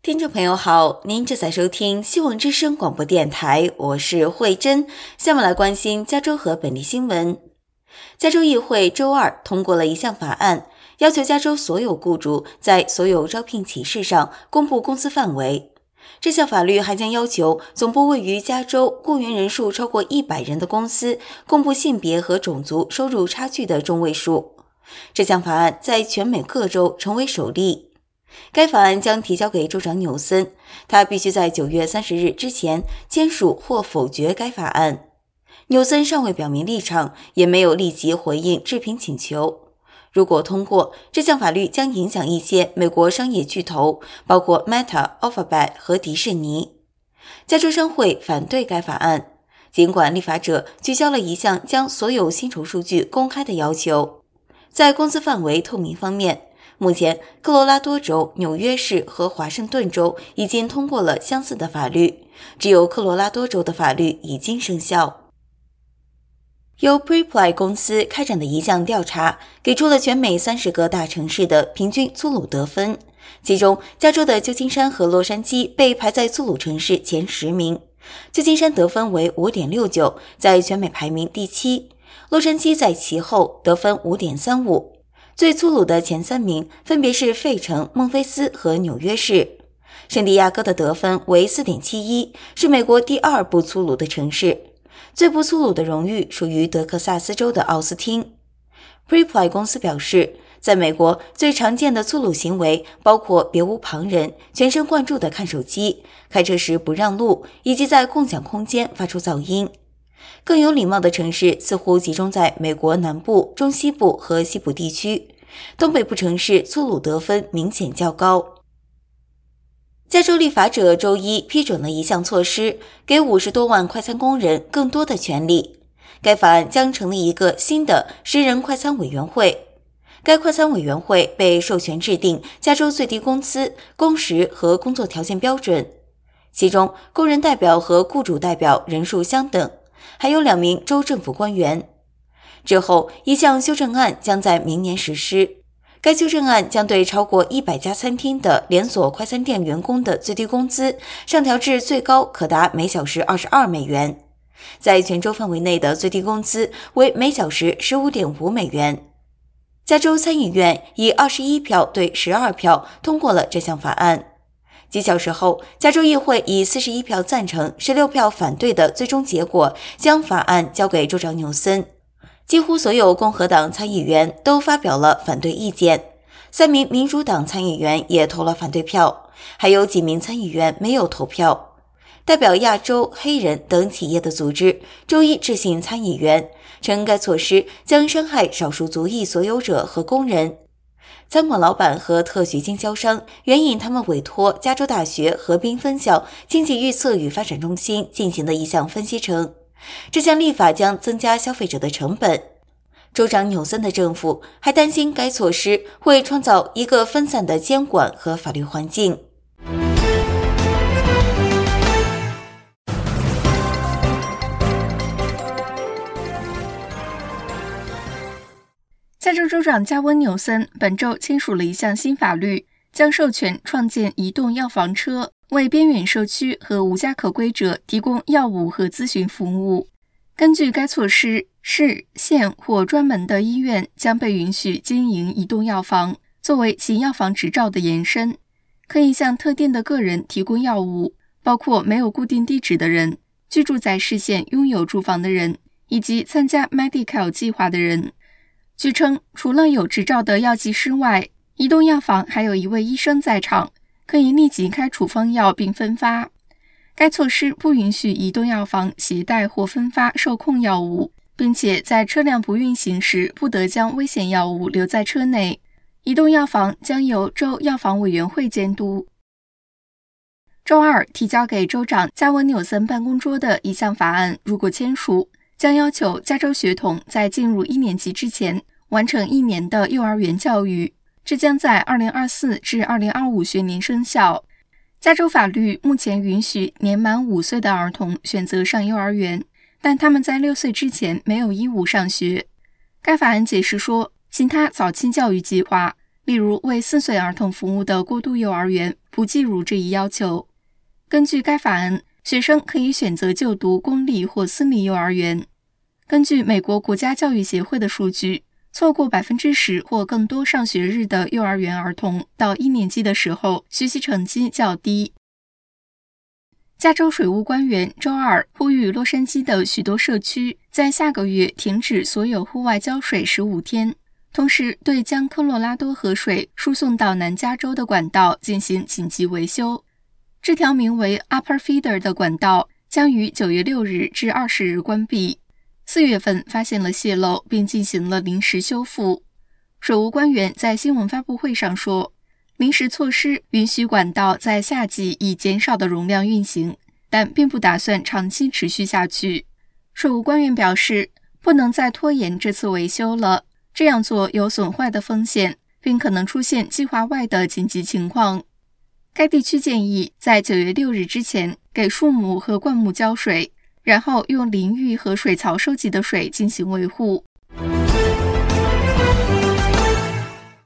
听众朋友好，您正在收听希望之声广播电台，我是慧珍。下面来关心加州和本地新闻。加州议会周二通过了一项法案，要求加州所有雇主在所有招聘启事上公布工资范围。这项法律还将要求总部位于加州、雇员人数超过100人的公司公布性别和种族收入差距的中位数。这项法案在全美各州成为首例。该法案将提交给州长纽森，他必须在9月30日之前签署或否决该法案。纽森尚未表明立场，也没有立即回应置评请求。如果通过，这项法律将影响一些美国商业巨头，包括 Meta、Alphabet 和迪士尼。加州商会反对该法案，尽管立法者取消了一项将所有薪酬数据公开的要求。在工资范围透明方面，目前，科罗拉多州、纽约市和华盛顿州已经通过了相似的法律，只有科罗拉多州的法律已经生效。由 Preply 公司开展的一项调查给出了全美30个大城市的平均租赁得分，其中加州的旧金山和洛杉矶被排在租赁城市前10名，旧金山得分为 5.69， 在全美排名第7，洛杉矶在其后，得分 5.35。最粗鲁的前3名分别是费城、孟菲斯和纽约市。圣地亚哥的得分为 4.71， 是美国第2不粗鲁的城市。最不粗鲁的荣誉属于德克萨斯州的奥斯汀。Preply 公司表示，在美国最常见的粗鲁行为包括别无旁人、全神贯注地看手机、开车时不让路，以及在共享空间发出噪音。更有礼貌的城市似乎集中在美国南部、中西部和西部地区，东北部城市粗鲁得分明显较高。加州立法者周一批准了一项措施，给50多万快餐工人更多的权利。该法案将成立一个新的10人快餐委员会。该快餐委员会被授权制定加州最低工资、工时和工作条件标准，其中工人代表和雇主代表人数相等，还有2名州政府官员。之后，一项修正案将在明年实施。该修正案将对超过100家餐厅的连锁快餐店员工的最低工资上调至最高可达每小时22美元，在全州范围内的最低工资为每小时15.5美元。加州参议院以21票对12票通过了这项法案。几小时后，加州议会以41票赞成、16票反对的最终结果，将法案交给州长纽森。几乎所有共和党参议员都发表了反对意见，3名民主党参议员也投了反对票，还有几名参议员没有投票。代表亚洲、黑人等企业的组织周一致信参议员，称该措施将伤害少数族裔所有者和工人。餐馆老板和特许经销商援引他们委托加州大学河滨分校经济预测与发展中心进行的一项分析称，这项立法将增加消费者的成本。州长纽森的政府还担心该措施会创造一个分散的监管和法律环境。 加州州长加温·纽森本周签署了一项新法律，将授权创建移动药房车，为边远社区和无家可归者提供药物和咨询服务。根据该措施，市、县或专门的医院将被允许经营移动药房，作为其药房执照的延伸，可以向特定的个人提供药物，包括没有固定地址的人、居住在市县拥有住房的人，以及参加 Medi-Cal 计划的人。据称，除了有执照的药剂师外，移动药房还有一位医生在场，可以立即开处方药并分发。该措施不允许移动药房携带或分发受控药物，并且在车辆不运行时不得将危险药物留在车内。移动药房将由州药房委员会监督。周二提交给州长加温·纽森办公桌的一项法案，如果签署，将要求加州学童在进入1年级之前完成1年的幼儿园教育，这将在2024至2025学年生效。加州法律目前允许年满5岁的儿童选择上幼儿园，但他们在6岁之前没有义务上学。该法案解释说，其他早期教育计划，例如为4岁儿童服务的过渡幼儿园， 不计入这一要求。根据该法案，学生可以选择就读公立或私立幼儿园。根据美国国家教育协会的数据，错过10%或更多上学日的幼儿园儿童到1年级的时候，学习成绩较低。加州水务官员周二呼吁洛杉矶的许多社区在下个月停止所有户外浇水15天，同时对将科罗拉多河水输送到南加州的管道进行紧急维修。这条名为 Upper Feeder 的管道将于9月6日至20日关闭。4月份发现了泄漏，并进行了临时修复。水务官员在新闻发布会上说，临时措施允许管道在夏季以减少的容量运行，但并不打算长期持续下去。水务官员表示，不能再拖延这次维修了，这样做有损坏的风险，并可能出现计划外的紧急情况。该地区建议在9月6日之前给树木和灌木浇水，然后用淋浴和水槽收集的水进行维护。